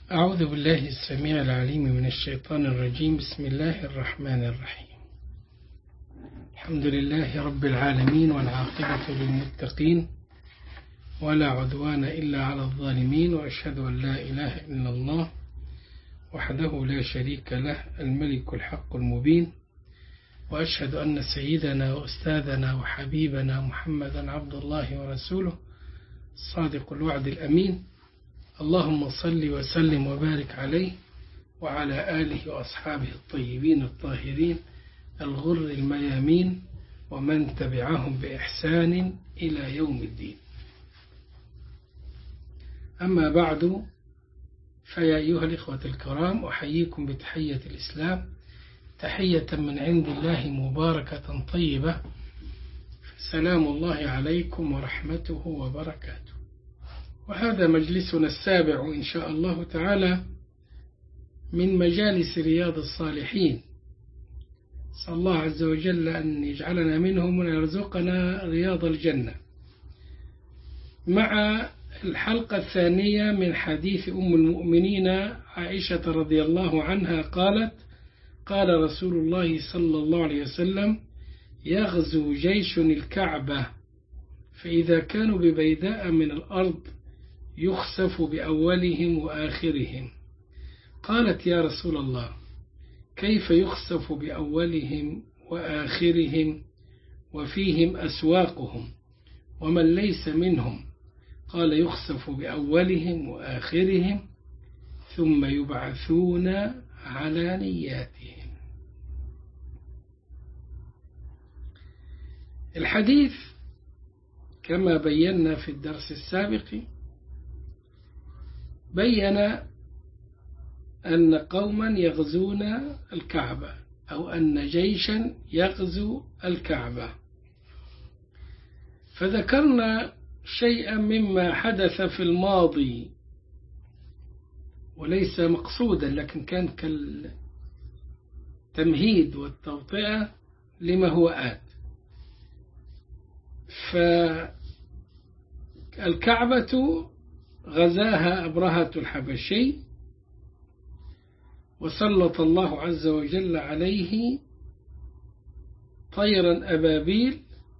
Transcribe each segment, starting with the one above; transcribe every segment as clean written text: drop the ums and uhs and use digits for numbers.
أعوذ بالله السميع العليم من الشيطان الرجيم. بسم الله الرحمن الرحيم. الحمد لله رب العالمين، والعاقبة للمتقين، ولا عدوان إلا على الظالمين، وأشهد أن لا إله إلا الله وحده لا شريك له الملك الحق المبين، وأشهد أن سيدنا وأستاذنا وحبيبنا محمدا عبد الله ورسوله الصادق الوعد الأمين. اللهم صل وسلم وبارك عليه وعلى آله وأصحابه الطيبين الطاهرين الغر الميامين، ومن تبعهم بإحسان إلى يوم الدين. أما بعد، فيا أيها الإخوة الكرام، أحييكم بتحية الإسلام، تحية من عند الله مباركة طيبة، سلام الله عليكم ورحمته وبركاته. وهذا مجلسنا السابع إن شاء الله تعالى من مجالس رياض الصالحين. صلى الله عز وجل أن يجعلنا منهم ويرزقنا رياض الجنة، مع الحلقة الثانية من حديث أم المؤمنين عائشة رضي الله عنها قالت: قال رسول الله صلى الله عليه وسلم: يغزو جيش الكعبة، فإذا كانوا ببيداء من الأرض يخسف بأولهم وآخرهم. قالت: يا رسول الله، كيف يخسف بأولهم وآخرهم وفيهم أسواقهم ومن ليس منهم؟ قال: يخسف بأولهم وآخرهم ثم يبعثون على نياتهم. الحديث كما بينا في الدرس السابق بين أن قوما يغزون الكعبة، أو أن جيشا يغزو الكعبة، فذكرنا شيئا مما حدث في الماضي وليس مقصودا، لكن كان كالتمهيد والتوطئة لما هو آت. فالكعبة غزاها أبرهة الحبشي، وسلط الله عز وجل عليه طيرا أبابيل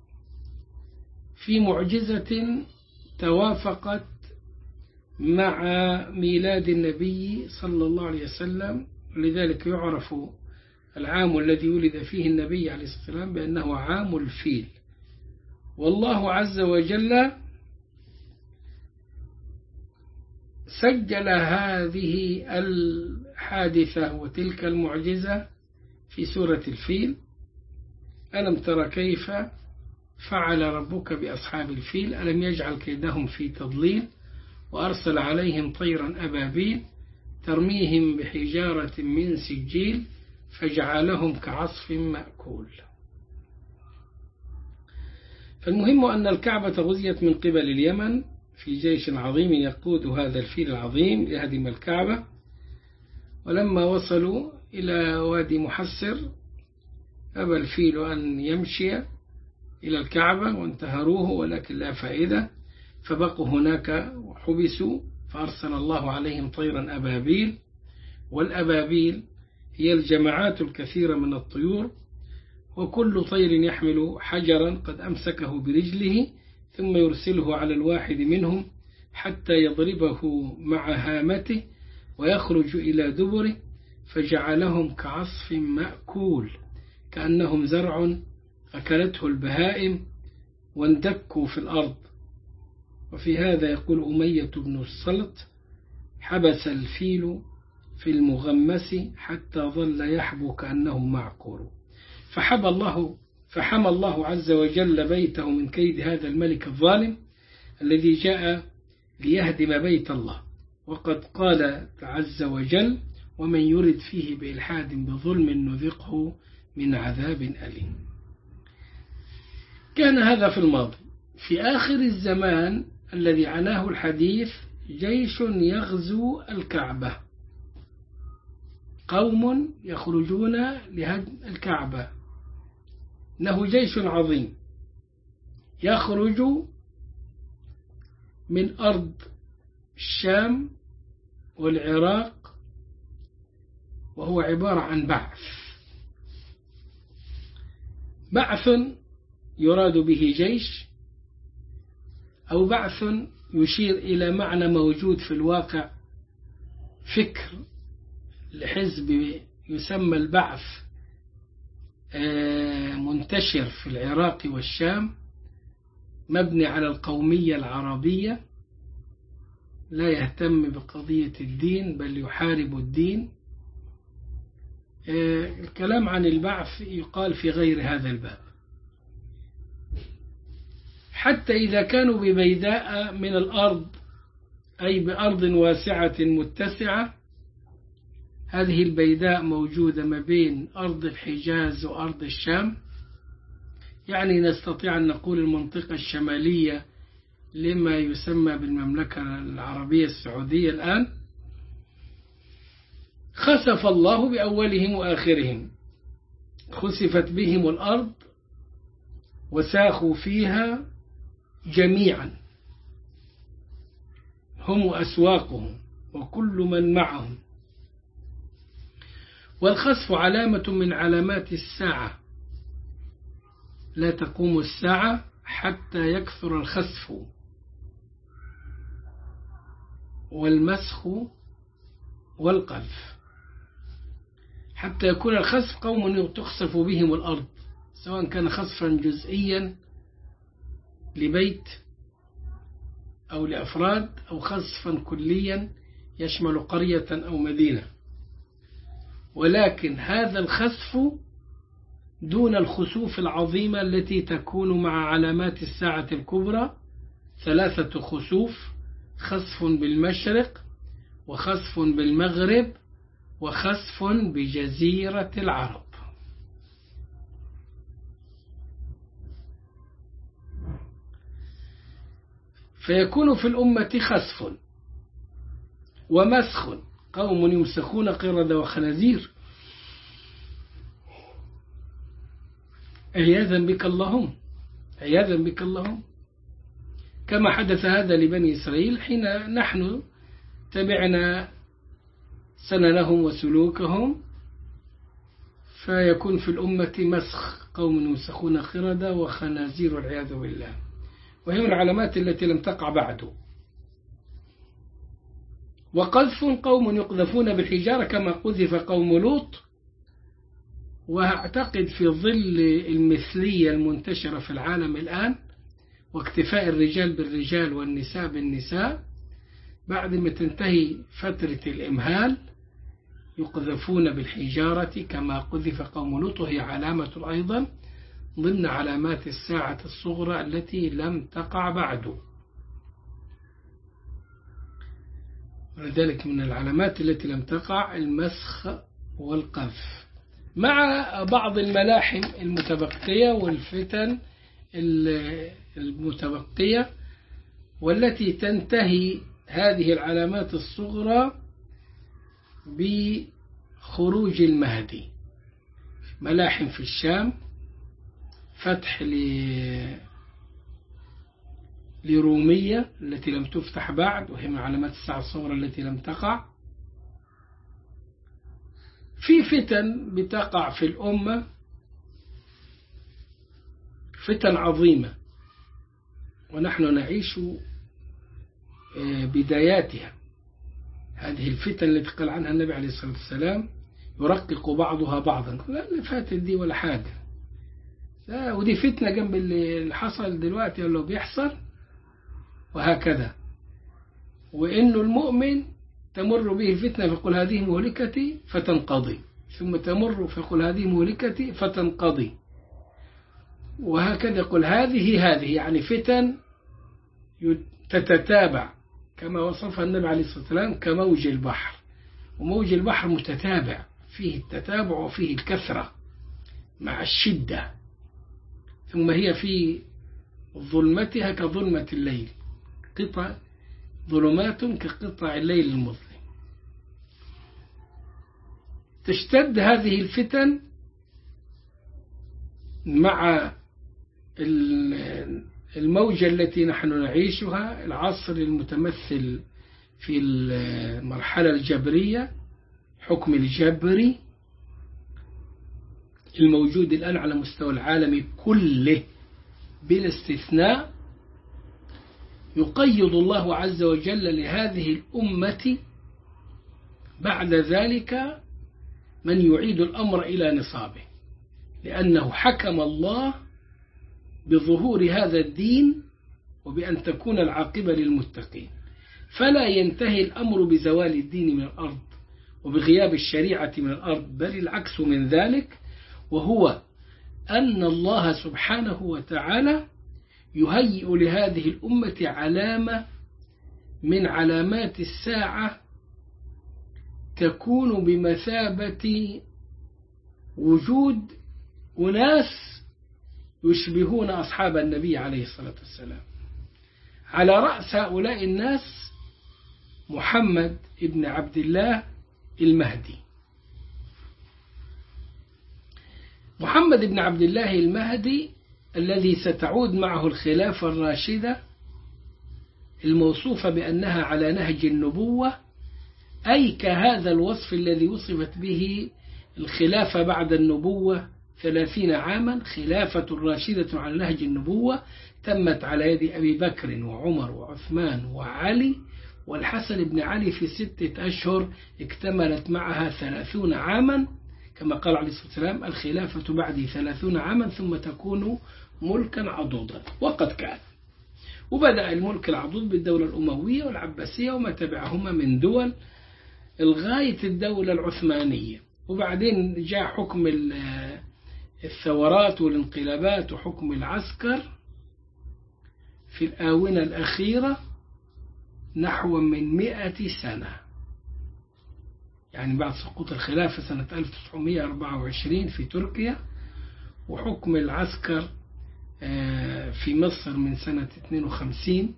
في معجزة توافقت مع ميلاد النبي صلى الله عليه وسلم، ولذلك يعرف العام الذي ولد فيه النبي عليه الصلاة والسلام بأنه عام الفيل. والله عز وجل سجل هذه الحادثة وتلك المعجزة في سورة الفيل: ألم تر كيف فعل ربك بأصحاب الفيل ألم يجعل كيدهم في تضليل وأرسل عليهم طيرا أبابيل ترميهم بحجارة من سجيل فجعلهم كعصف مأكول. فالمهم أن الكعبة غزيت من قبل اليمن في جيش عظيم يقود هذا الفيل العظيم لهدم الكعبة. ولما وصلوا إلى وادي محسر أبى الفيل أن يمشي إلى الكعبة وانتهروه، ولكن لا فائدة، فبقوا هناك وحبسوا، فأرسل الله عليهم طيرا أبابيل. والأبابيل هي الجماعات الكثيرة من الطيور، وكل طير يحمل حجرا قد أمسكه برجله ثم يرسله على الواحد منهم حتى يضربه مع هامته ويخرج إلى دبره، فجعلهم كعصف مأكول، كأنهم زرع أكلته البهائم واندكوا في الأرض. وفي هذا يقول أمية بن الصلت: حبس الفيل في المغمس حتى ظل يحبو كأنه معقور. فحمى الله عز وجل بيته من كيد هذا الملك الظالم الذي جاء ليهدم بيت الله. وقد قال عز وجل: ومن يرد فيه بإلحاد بظلم نذقه من عذاب أليم. كان هذا في الماضي. في آخر الزمان الذي عناه الحديث جيش يغزو الكعبة، قوم يخرجون لهدم الكعبة، إنه جيش عظيم يخرج من أرض الشام والعراق، وهو عبارة عن بعث يراد به جيش، أو بعث يشير إلى معنى موجود في الواقع، فكر لحزب يسمى البعث منتشر في العراق والشام، مبني على القومية العربية، لا يهتم بقضية الدين بل يحارب الدين. الكلام عن البعث يقال في غير هذا الباب. حتى إذا كانوا ببيداء من الأرض، أي بأرض واسعة متسعة، هذه البيداء موجودة ما بين أرض الحجاز وأرض الشام، يعني نستطيع أن نقول المنطقة الشمالية لما يسمى بالمملكة العربية السعودية الآن. خسف الله بأولهم وآخرهم، خسفت بهم الأرض وساخوا فيها جميعا، هم وأسواقهم وكل من معهم. والخسف علامة من علامات الساعة، لا تقوم الساعة حتى يكثر الخسف والمسخ والقذف، حتى يكون الخسف قوم تخسف بهم الأرض، سواء كان خسفا جزئيا لبيت أو لأفراد، أو خسفا كليا يشمل قرية أو مدينة. ولكن هذا الخسف دون الخسوف العظيمة التي تكون مع علامات الساعة الكبرى، 3 خسوف: خسف بالمشرق، وخسف بالمغرب، وخسف بجزيرة العرب. فيكون في الأمة خسف ومسخ، قوم يمسخون قردة وخنازير، عياذا بك اللهم، عياذا بك اللهم، كما حدث هذا لبني إسرائيل حين نحن تبعنا سننهم وسلوكهم، فيكون في الأمة مسخ، قوم يمسخون قردة وخنازير والعياذ بالله، وهي من العلامات التي لم تقع بعد. وقذف، قوم يقذفون بالحجارة كما قذف قوم لوط. وأعتقد في ظل المثلية المنتشرة في العالم الآن، واكتفاء الرجال بالرجال والنساء بالنساء، بعد ما تنتهي فترة الإمهال يقذفون بالحجارة كما قذف قوم لوط، وهي علامة أيضا ضمن علامات الساعة الصغرى التي لم تقع بعد. ولذلك من العلامات التي لم تقع المسخ والقذف، مع بعض الملاحم المتبقية والفتن المتبقية، والتي تنتهي هذه العلامات الصغرى بخروج المهدي. ملاحم في الشام، فتح لرومية التي لم تفتح بعد، وهي من علامات الساعة الصغرى التي لم تقع. في فتن بتقع في الأمة، فتن عظيمة، ونحن نعيش بداياتها. هذه الفتن التي قال عنها النبي عليه الصلاة والسلام يرقق بعضها بعضا، لا اللي فاتت دي ولا حاجة، لا، ودي فتنة جنب اللي حصل دلوقتي اللي بيحصل، وهكذا. وإنه المؤمن تمر به الفتنة فيقول هذه مهلكتي فتنقضي، ثم تمر فيقول هذه مهلكتي فتنقضي، وهكذا يقول هذه يعني فتن تتتابع، كما وصفها النبي عليه الصلاة والسلام كموج البحر، وموج البحر متتابع، فيه التتابع وفيه الكثرة مع الشدة، ثم هي في ظلمتها كظلمة الليل، قطع ظلمات كقطع الليل المظلم. تشتد هذه الفتن مع الموجة التي نحن نعيشها، العصر المتمثل في المرحلة الجبرية، حكم الجبري الموجود الآن على مستوى العالم كله بلا استثناء، يقيض الله عز وجل لهذه الأمة بعد ذلك من يعيد الأمر إلى نصابه، لأنه حكم الله بظهور هذا الدين وبأن تكون العاقبة للمتقين، فلا ينتهي الأمر بزوال الدين من الأرض وبغياب الشريعة من الأرض، بل العكس من ذلك، وهو أن الله سبحانه وتعالى يهيئ لهذه الأمة علامة من علامات الساعة تكون بمثابة وجود أناس يشبهون أصحاب النبي عليه الصلاة والسلام. على رأس هؤلاء الناس محمد ابن عبد الله المهدي. محمد بن عبد الله المهدي الذي ستعود معه الخلافة الراشدة الموصوفة بأنها على نهج النبوة، أي كهذا الوصف الذي وصفت به الخلافة بعد النبوة 30 عاما، خلافة راشدة على نهج النبوة تمت على يد أبي بكر وعمر وعثمان وعلي والحسن بن علي في 6 أشهر اكتملت معها 30 عاما، كما قال عليه الصلاة والسلام: الخلافة بعدي 30 عاما ثم تكون ملكا عضوضا. وقد كان، وبدأ الملك العضوض بالدولة الأموية والعباسية وما تبعهما من دول لغاية الدولة العثمانية، وبعدين جاء حكم الثورات والانقلابات وحكم العسكر في الآونة الأخيرة نحو من 100 سنة، يعني بعد سقوط الخلافة سنة 1924 في تركيا، وحكم العسكر في مصر من سنة 52،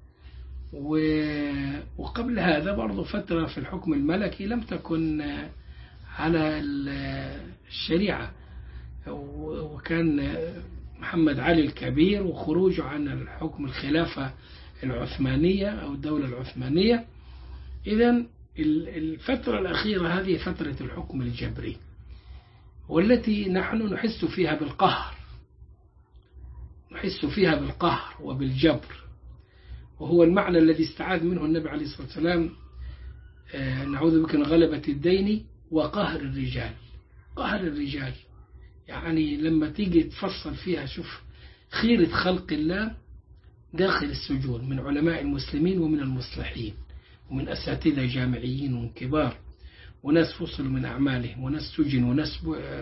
وقبل هذا برضو فترة في الحكم الملكي لم تكن على الشريعة، وكان محمد علي الكبير وخروجه عن الحكم الخلافة العثمانية أو الدولة العثمانية. إذن الفترة الأخيرة هذه فترة الحكم الجبري، والتي نحن نحس فيها بالقهر، نحس فيها بالقهر وبالجبر، وهو المعنى الذي استعاذ منه النبي عليه الصلاة والسلام: نعوذ بك من غلبة الدين وقهر الرجال. قهر الرجال يعني لما تيجي تفصل فيها، شوف خيرة خلق الله داخل السجون من علماء المسلمين ومن المصلحين ومن أساتذة جامعيين ومن كبار، وناس فصلوا من أعمالهم، وناس سجنوا، وناس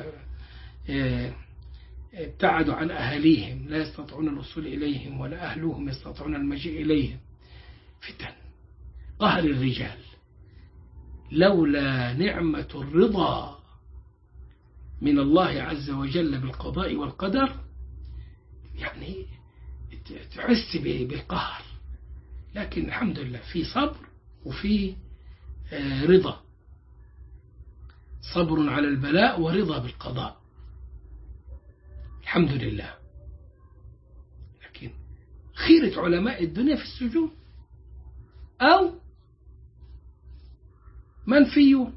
ابتعدوا عن أهاليهم لا يستطيعون الوصول إليهم ولا أهلهم يستطيعون المجيء إليهم. فتن، قهر الرجال. لولا نعمة الرضا من الله عز وجل بالقضاء والقدر يعني تحس بالقهر، لكن الحمد لله في صبر وفي رضا، صبر على البلاء ورضا بالقضاء، الحمد لله. لكن خيرة علماء الدنيا في السجون أو منفيون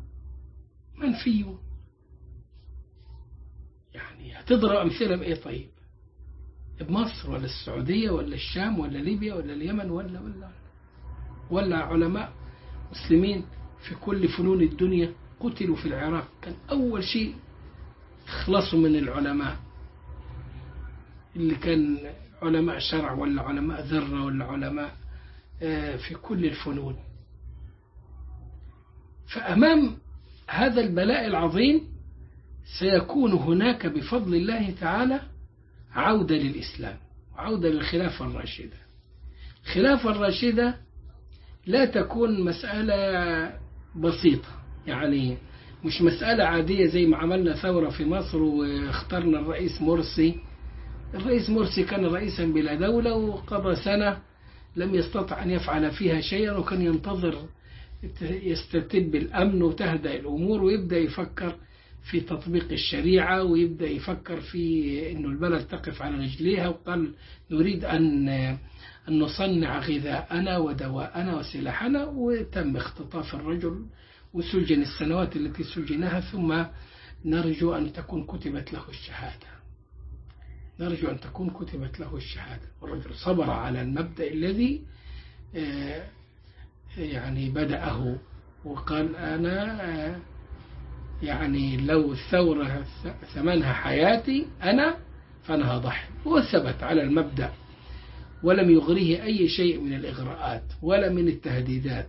يعني هتضرب أمثلة بإيه؟ طيب بمصر ولا السعودية ولا الشام ولا ليبيا ولا اليمن ولا علماء مسلمين في كل فنون الدنيا قتلوا في العراق، كان أول شيء خلصوا من العلماء اللي كان علماء شرع ولا علماء ذرة ولا علماء في كل الفنون. فأمام هذا البلاء العظيم سيكون هناك بفضل الله تعالى عودة للإسلام وعودة للخلافة الراشدة. الخلافة الراشدة لا تكون مسألة بسيطة، يعني مش مسألة عادية زي ما عملنا ثورة في مصر واخترنا الرئيس مرسي. الرئيس مرسي كان رئيسا بلا دولة وقضى سنة لم يستطع أن يفعل فيها شيئا، وكان ينتظر يستتب الأمن وتهدأ الأمور ويبدأ يفكر في تطبيق الشريعة، ويبدأ يفكر في أنه البلد تقف على رجليها، وقال نريد أن نصنع غذاءنا ودواءنا وسلاحنا، وتم اختطاف الرجل وسجن السنوات التي سجنها، ثم نرجو أن تكون كتبت له الشهادة. نرجو أن تكون كتبت له الشهادة. والرجل صبر على المبدأ الذي يعني بدأه، وقال أنا يعني لو الثورة ثمنها حياتي أنا فأنا هضحي، وثبت على المبدأ ولم يغريه أي شيء من الإغراءات ولا من التهديدات،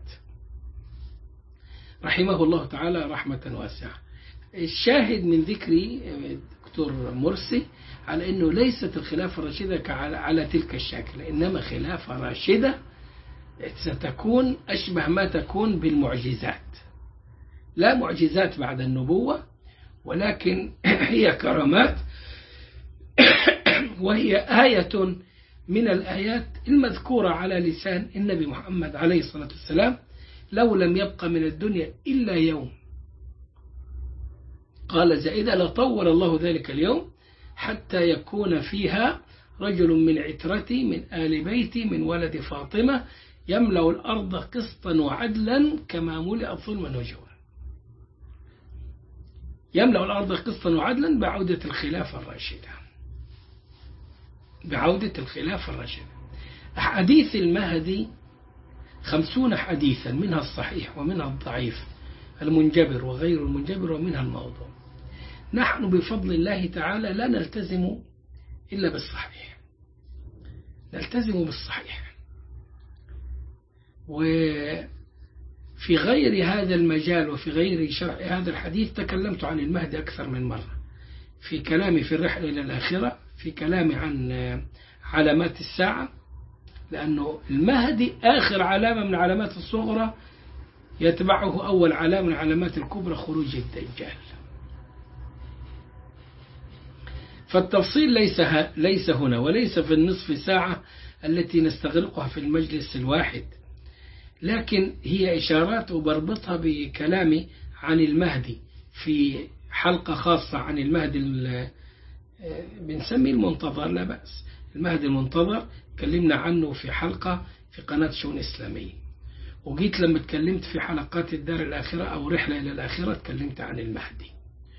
رحمه الله تعالى رحمة واسعة. الشاهد من ذكري دكتور مرسي على أنه ليست الخلافة الراشدة على تلك الشكل، إنما خلافة راشدة ستكون أشبه ما تكون بالمعجزات، لا معجزات بعد النبوة، ولكن هي كرامات، وهي آية من الآيات المذكورة على لسان النبي محمد عليه الصلاة والسلام: لو لم يبقى من الدنيا إلا يوم، قال زائدة: لطول الله ذلك اليوم حتى يكون فيها رجل من عترتي من آل بيتي من ولد فاطمة يملأ الأرض قسطا وعدلا كما ملئت ظلما وجورا. يملأ الأرض قسطا وعدلا بعودة الخلافة الراشدة، بعودة الخلافة الراشدة. أحاديث المهدي 50 حديثا، منها الصحيح ومنها الضعيف، المنجبر وغير المنجبر، ومنها الموضوع. نحن بفضل الله تعالى لا نلتزم إلا بالصحيح، نلتزم بالصحيح. وفي غير هذا المجال وفي غير شرح هذا الحديث تكلمت عن المهدي أكثر من مرة، في كلامي في الرحلة إلى الآخرة، في كلامي عن علامات الساعة، لأنه المهدي آخر علامة من علامات الصغرى، يتبعه أول علامة من علامات الكبرى خروج الدجال. فالتفصيل ليس هنا، وليس في النصف ساعة التي نستغرقها في المجلس الواحد، لكن هي إشارات وبربطها بكلامي عن المهدي في حلقة خاصة عن المهدي بنسميه المنتظر، لا بأس، المهدي المنتظر تكلمنا عنه في حلقة في قناة شؤون إسلامية. وجيت لما تكلمت في حلقات الدار الآخرة أو رحلة إلى الآخرة تكلمت عن المهدي.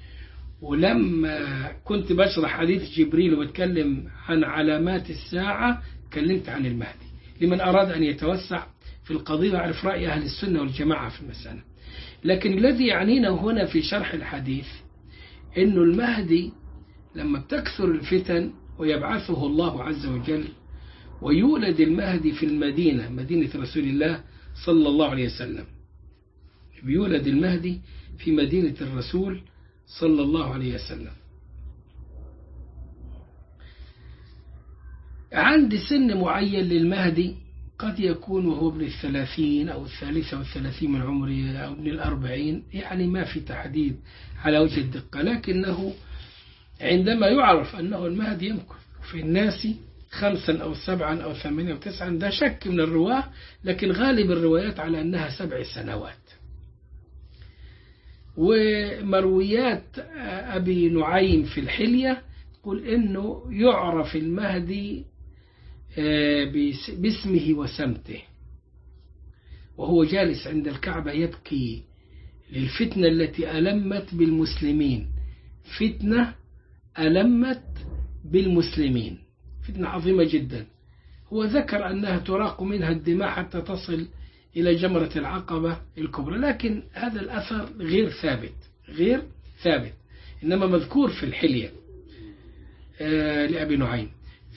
ولما كنت بشرح حديث جبريل وبتكلم عن علامات الساعة تكلمت عن المهدي، لمن أراد أن يتوسع في القضية ويعرف رأي أهل السنة والجماعة في المسألة. لكن الذي يعنينا هنا في شرح الحديث إنه المهدي لما بتكثر الفتن ويبعثه الله عز وجل ويولد المهدي في المدينة، مدينة رسول الله صلى الله عليه وسلم، بيولد المهدي في مدينة الرسول صلى الله عليه وسلم عند سن معين للمهدي، قد يكون وهو ابن 30 أو 33 من عمره أو ابن 40، يعني ما في تحديد على وجه الدقة، لكنه عندما يعرف أنه المهدي يمكث في الناس 5 أو 7 أو 8 أو 9، ده شك من الرواة، لكن غالب الروايات على أنها 7 سنوات. ومرويات أبي نعيم في الحلية يقول إنه يعرف المهدي باسمه وسمته، وهو جالس عند الكعبة يبكي للفتنة التي ألمت بالمسلمين، فتنة ألمت بالمسلمين، فتنة عظيمة جدا. هو ذكر أنها تراق منها الدماء حتى تصل إلى جمرة العقبة الكبرى، لكن هذا الأثر غير ثابت، إنما مذكور في الحلية لأبي نعيم.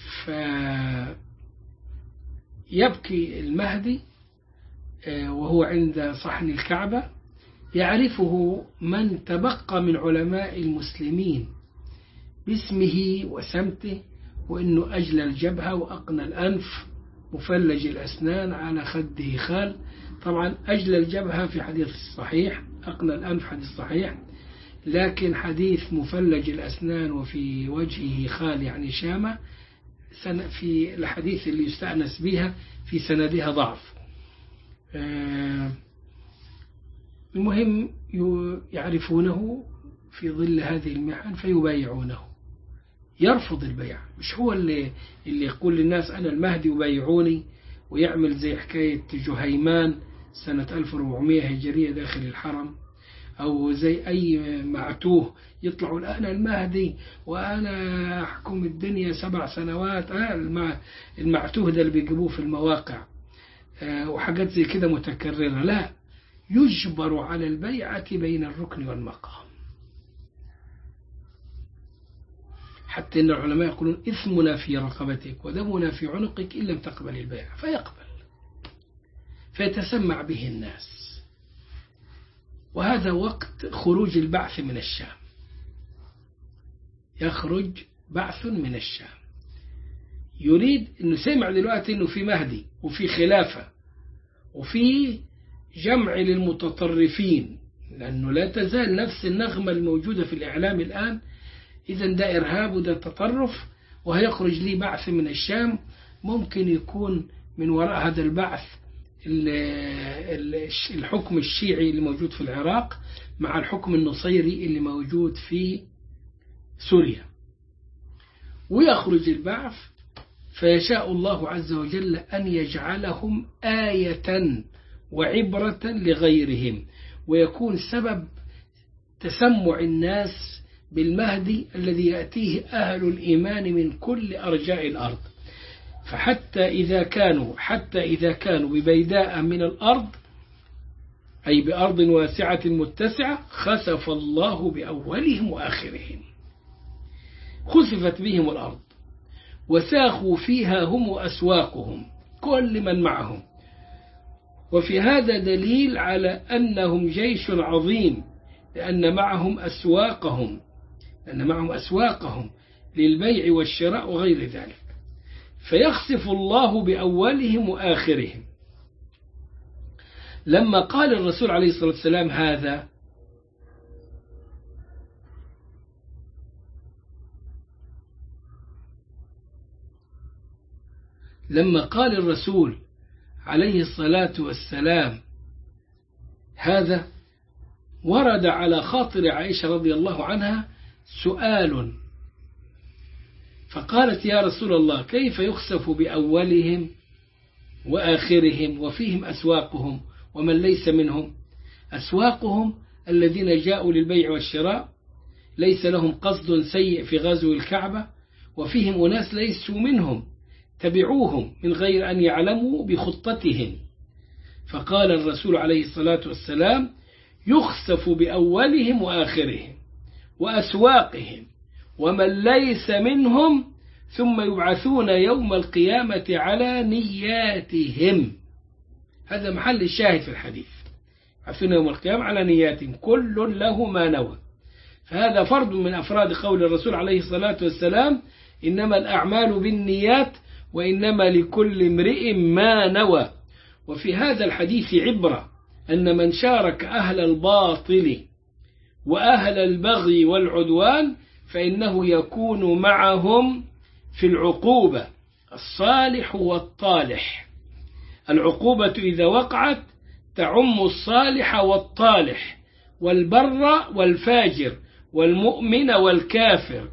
فيبكي المهدي وهو عند صحن الكعبة، يعرفه من تبقى من علماء المسلمين باسمه وسمته، وإنه أجلى الجبهة وأقنى الأنف مفلج الأسنان على خده خال. طبعا أجلى الجبهة في حديث صحيح، أقنى الأنف حديث صحيح، لكن حديث مفلج الأسنان وفي وجهه خال يعني شامة في الحديث اللي يستأنس بها في سندها ضعف. المهم يعرفونه في ظل هذه المحن فيبايعونه. يرفض البيع، مش هو اللي يقول للناس أنا المهدي وبايعوني، ويعمل زي حكاية جهيمان سنة 1400 هجرية داخل الحرم، أو زي أي معتوه يطلعوا أنا المهدي وأنا أحكم الدنيا 7 سنوات. المعتوه ده اللي بيجيبوه في المواقع وحاجات زي كده متكررة. لا، يجبر على البيعة بين الركن والمقام، حتى إن العلماء يقولون إثمنا في رقبتك ودمنا في عنقك إن لم تقبل البيع، فيقبل فيتسمع به الناس. وهذا وقت خروج البعث من الشام، يخرج بعث من الشام، يريد أنه سمع دلوقتي أنه في مهدي وفي خلافة وفي جمع للمتطرفين، لأنه لا تزال نفس النغمة الموجودة في الإعلام الآن، إذن ده إرهاب وده تطرف، وهيخرج لي بعث من الشام. ممكن يكون من وراء هذا البعث الحكم الشيعي اللي موجود في العراق مع الحكم النصيري اللي موجود في سوريا، ويخرج البعث فيشاء الله عز وجل أن يجعلهم آية وعبرة لغيرهم، ويكون سبب تسمع الناس بالمهدي الذي يأتيه أهل الإيمان من كل أرجاء الأرض. فحتى إذا كانوا ببيداء من الأرض، أي بأرض واسعة متسعة، خسف الله بأولهم وآخرهم، خسفت بهم الأرض وساخوا فيها هم وأسواقهم كل من معهم. وفي هذا دليل على أنهم جيش عظيم، لأن معهم أسواقهم للبيع والشراء وغير ذلك، فيخسف الله بأولهم وآخرهم. لما قال الرسول عليه الصلاة والسلام هذا، لما قال الرسول عليه الصلاة والسلام هذا، ورد على خاطر عائشة رضي الله عنها سؤال، فقالت يا رسول الله كيف يخسف بأولهم وآخرهم وفيهم أسواقهم ومن ليس منهم؟ أسواقهم الذين جاءوا للبيع والشراء ليس لهم قصد سيء في غزو الكعبة، وفيهم أناس ليسوا منهم تبعوهم من غير أن يعلموا بخطتهم. فقال الرسول عليه الصلاة والسلام يخسف بأولهم وآخرهم وأسواقهم ومن ليس منهم، ثم يبعثون يوم القيامة على نياتهم. هذا محل الشاهد في الحديث، يبعثون يوم القيامة على نياتهم، كل له ما نوى. فهذا فرد من أفراد قول الرسول عليه الصلاة والسلام إنما الأعمال بالنيات وإنما لكل امرئ ما نوى. وفي هذا الحديث عبرة أن من شارك أهل الباطل وأهل البغي والعدوان فإنه يكون معهم في العقوبة، الصالح والطالح. العقوبة إذا وقعت تعم الصالح والطالح والبر والفاجر والمؤمن والكافر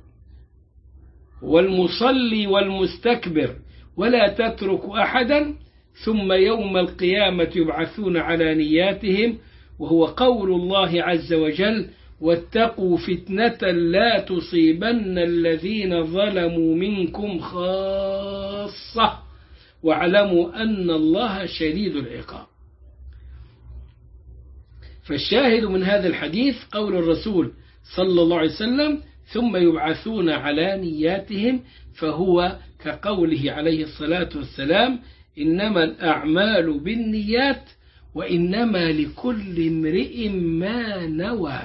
والمصلي والمستكبر، ولا تترك أحدا. ثم يوم القيامة يبعثون على نياتهم، وهو قول الله عز وجل واتقوا فتنة لا تصيبن الذين ظلموا منكم خاصة واعلموا أن الله شديد العقاب. فالشاهد من هذا الحديث قول الرسول صلى الله عليه وسلم ثم يبعثون على نياتهم، فهو كقوله عليه الصلاة والسلام إنما الأعمال بالنيات وإنما لكل امرئ ما نوى.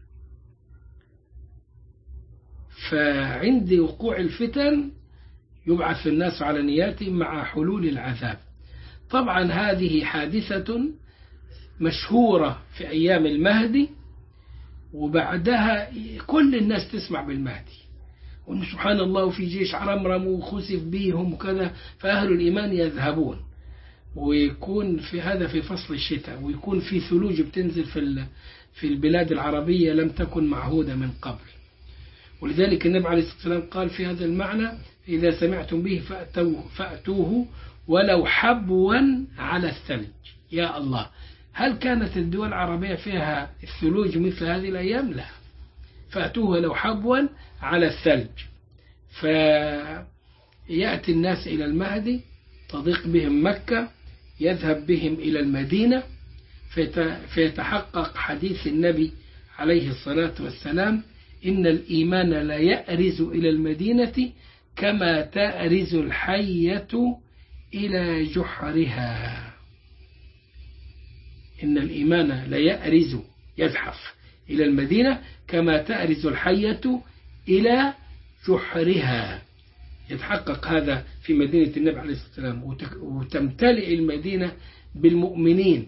فعند وقوع الفتن يبعث الناس على نياتهم مع حلول العذاب. طبعا هذه حادثة مشهورة في أيام المهدي، وبعدها كل الناس تسمع بالمهدي، وإن سبحان الله في جيش عرمرم وخسف بهم وكذا، فأهل الإيمان يذهبون. ويكون في هذا في فصل الشتاء، ويكون في ثلوج بتنزل في البلاد العربية لم تكن معهودة من قبل. ولذلك النبي عليه الصلاة والسلام قال في هذا المعنى: إذا سمعتم به فأتوه ولو حبوا على الثلج. يا الله، هل كانت الدول العربية فيها الثلوج مثل هذه الأيام؟ لا. فأتوه ولو حبوا على الثلج. فيأتي الناس إلى المهدي، تضيق بهم مكة، يذهب بهم إلى المدينة، فيتحقق حديث النبي عليه الصلاة والسلام: إن الإيمان لا يأرز إلى المدينة كما تأرز الحية إلى جحرها. إن الإيمان لا يأرز، يزحف إلى المدينة كما تأرز الحية إلى جحرها. يتحقق هذا في مدينة النبي عليه الصلاة والسلام، وتمتلئ المدينة بالمؤمنين،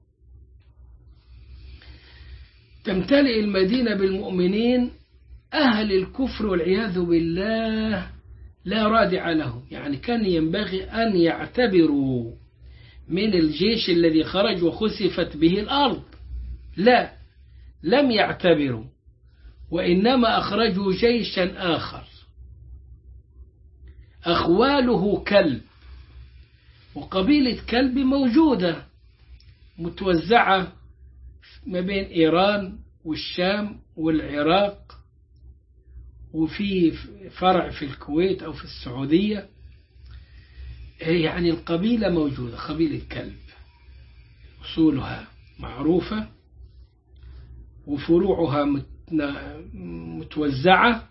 تمتلئ المدينة بالمؤمنين. أهل الكفر والعياذ بالله لا رادع له. يعني كان ينبغي أن يعتبروا من الجيش الذي خرج وخسفت به الأرض. لا، لم يعتبروا، وإنما أخرجوا جيشا آخر أخواله كلب، وقبيلة كلب موجودة متوزعة ما بين إيران والشام والعراق، وفي فرع في الكويت أو في السعودية. يعني القبيلة موجودة، قبيلة كلب، أصولها معروفة وفروعها متوزعة.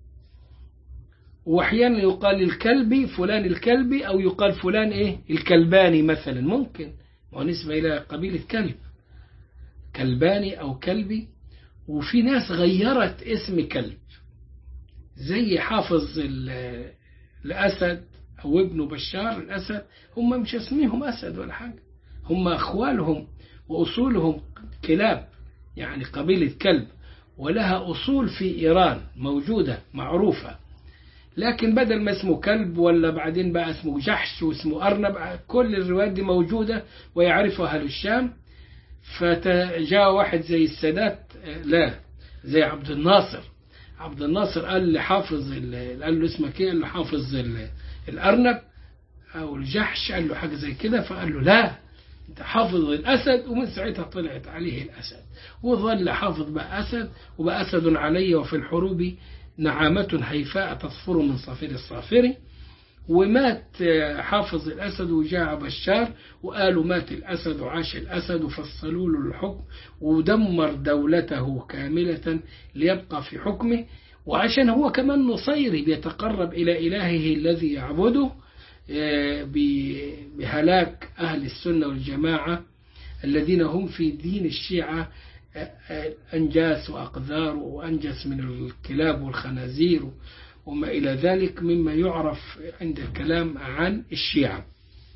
وأحيانا يقال الكلبي فلان الكلبي، أو يقال فلان إيه الكلباني مثلا، ممكن ونسبة إلى قبيلة كلب، كلباني أو كلبي. وفي ناس غيرت اسم كلب، زي حافظ الأسد أو ابن بشار الأسد، هم مش اسميهم أسد ولا حاجة، هم أخوالهم وأصولهم كلاب، يعني قبيلة كلب، ولها أصول في إيران موجودة معروفة. لكن بدل ما اسمه كلب ولا بعدين بقى اسمه جحش واسمه أرنب، كل الروايات دي موجودة ويعرفها أهل الشام. فجاء واحد زي السادات، لا، زي عبد الناصر. عبد الناصر قال لحافظ، قال له اسمك ايه؟ قال له حافظ الأرنب أو الجحش، قال له حاجة زي كده. فقال له لا، انت حافظ الأسد. ومن ساعتها طلعت عليه الأسد، وظل حافظ بقى أسد، وبقى أسد علي وفي الحروب نعامة هيفاء تصفر من صافر الصافر. ومات حافظ الأسد، وجاء بشار وقالوا مات الأسد وعاش الأسد، وفصلوا له الحكم ودمر دولته كاملة ليبقى في حكمه. وعشان هو كمان نصيري بيتقرب إلى إلهه الذي يعبده بهلاك أهل السنة والجماعة الذين هم في دين الشيعة أنجاس وأقذار وأنجس من الكلاب والخنازير وما إلى ذلك مما يعرف عند الكلام عن الشيعة.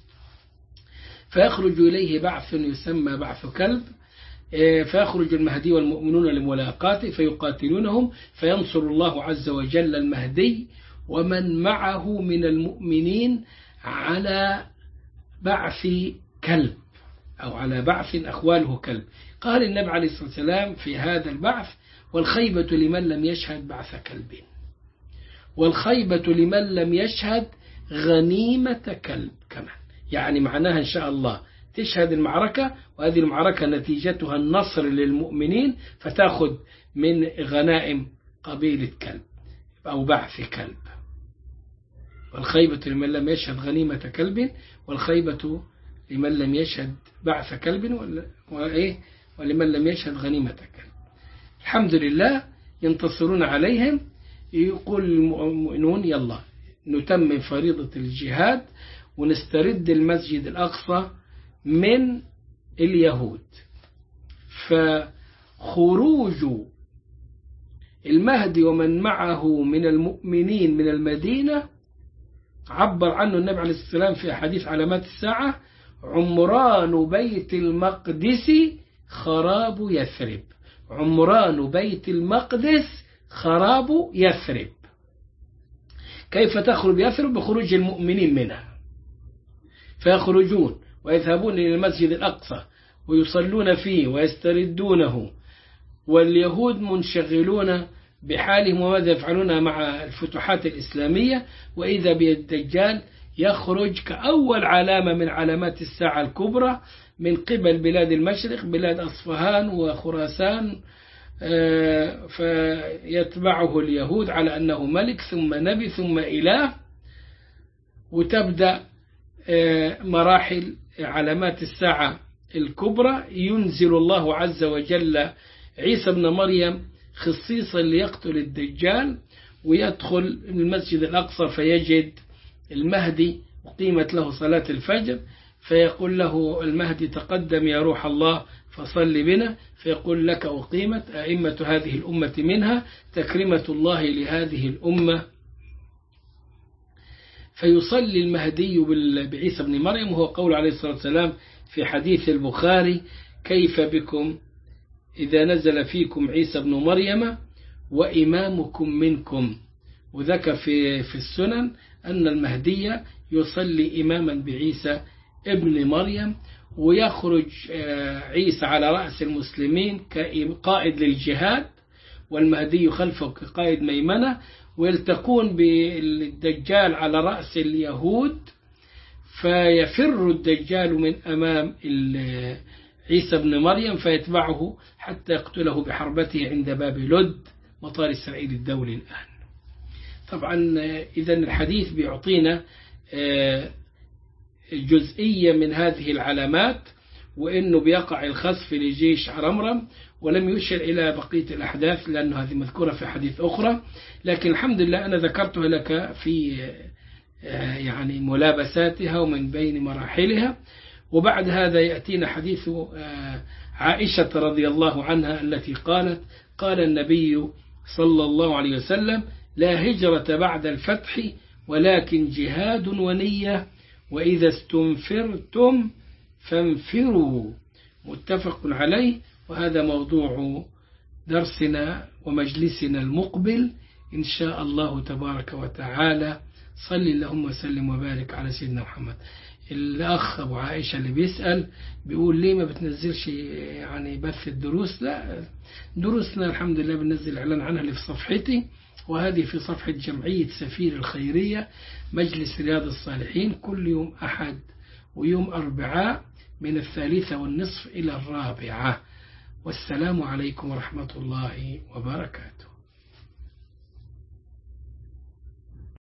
فيخرج إليه بعث يسمى بعث كلب، فيخرج المهدي والمؤمنون لملاقاته فيقاتلونهم، فينصر الله عز وجل المهدي ومن معه من المؤمنين على بعث كلب، أو على بعث أخواله كلب. قال النبي عليه الصلاة والسلام في هذا البعث: والخيبة لمن لم يشهد بعث كلب، والخيبة لمن لم يشهد غنيمة كلب كمان. يعني معناها إن شاء الله تشهد المعركة، وهذه المعركة نتيجتها النصر للمؤمنين، فتأخذ من غنائم قبيلة كلب أو بعث كلب. والخيبة لمن لم يشهد غنيمة كلب، والخيبة لمن لم يشهد بعث كلب، ولمن لم يشهد غنيمة كلب. الحمد لله ينتصرون عليهم. يقول المؤمنون: يلا نتمم فريضة الجهاد ونسترد المسجد الأقصى من اليهود. فخروج المهدي ومن معه من المؤمنين من المدينة عبر عنه النبي عليه الصلاة والسلام في حديث علامات الساعة: عمران بيت المقدس خراب يثرب. عمران بيت المقدس خراب يثرب. كيف تخرب يثرب؟ بخروج المؤمنين منها، فيخرجون ويذهبون إلى المسجد الأقصى ويصلون فيه ويستردونه، واليهود منشغلون بحالهم وماذا يفعلون مع الفتوحات الإسلامية، وإذا بالدجال يخرج كأول علامة من علامات الساعة الكبرى من قبل بلاد المشرق، بلاد أصفهان وخراسان، فيتبعه اليهود على أنه ملك ثم نبي ثم إله، وتبدأ مراحل علامات الساعة الكبرى. ينزل الله عز وجل عيسى بن مريم خصيصا ليقتل الدجال، ويدخل المسجد الأقصى فيجد المهدي وقيمت له صلاة الفجر، فيقول له المهدي تقدم يا روح الله فصل بنا، فيقول لك أقيمت أئمة هذه الأمة منها تكرمة الله لهذه الأمة. فيصلي المهدي بعيسى بن مريم، وهو قول عليه الصلاة والسلام في حديث البخاري: كيف بكم إذا نزل فيكم عيسى بن مريم وإمامكم منكم. وذكر في السنن أن المهدي يصلي إماما بعيسى ابن مريم، ويخرج عيسى على رأس المسلمين كقائد للجهاد، والمهدي خلفه كقائد ميمنة، ويلتقون بالدجال على رأس اليهود، فيفر الدجال من أمام عيسى بن مريم فيتبعه حتى يقتله بحربته عند باب لد مطار إسرائيل الدولي الآن. طبعا إذا الحديث بيعطينا جزئية من هذه العلامات، وإنه بيقع الخسف لجيش عرمرم، ولم يشر إلى بقية الأحداث لأنه هذه مذكورة في حديث أخرى، لكن الحمد لله أنا ذكرتها لك في يعني ملابساتها ومن بين مراحلها. وبعد هذا يأتينا حديث عائشة رضي الله عنها التي قالت: قال النبي صلى الله عليه وسلم: لا هجرة بعد الفتح ولكن جهاد ونية، وإذا استنفرتم فانفروا. متفق عليه. وهذا موضوع درسنا ومجلسنا المقبل إن شاء الله تبارك وتعالى. صل اللهم وسلم وبارك على سيدنا محمد. الأخ أبو عائشة اللي بيسأل بيقول ليه ما بتنزلش يعني بث الدروس؟ لا، دروسنا الحمد لله بننزل إعلان عنها اللي في صفحتي، وهذه في صفحة جمعية سفير الخيرية مجلس رياض الصالحين، كل يوم أحد ويوم أربعاء من 3:30 إلى 4. والسلام عليكم ورحمة الله وبركاته.